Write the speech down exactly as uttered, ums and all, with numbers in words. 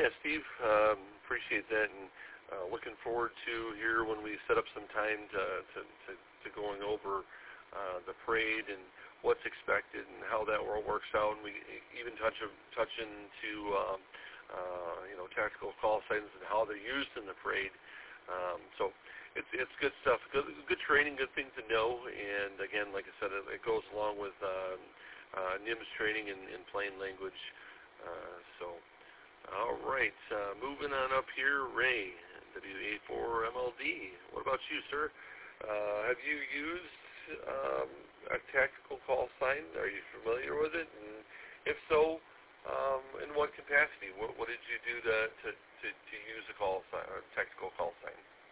Yeah, Steve, um, appreciate that, and uh, looking forward to here when we set up some time to to, to, to going over uh, the parade and what's expected and how that all works out, and we even touch touch into um, uh, you know tactical call signs and how they're used in the parade. Um, so it's it's good stuff, good, good training, good thing to know, and again, like I said, it, it goes along with um, uh, N I M S training in, in plain language. Uh, so. All right, uh, moving on up here, Ray, W A four M L D. What about you, sir? Uh, have you used um, a tactical call sign? Are you familiar with it? And if so, um, in what capacity? What, what did you do to, to, to, to use a call sign, or tactical call sign?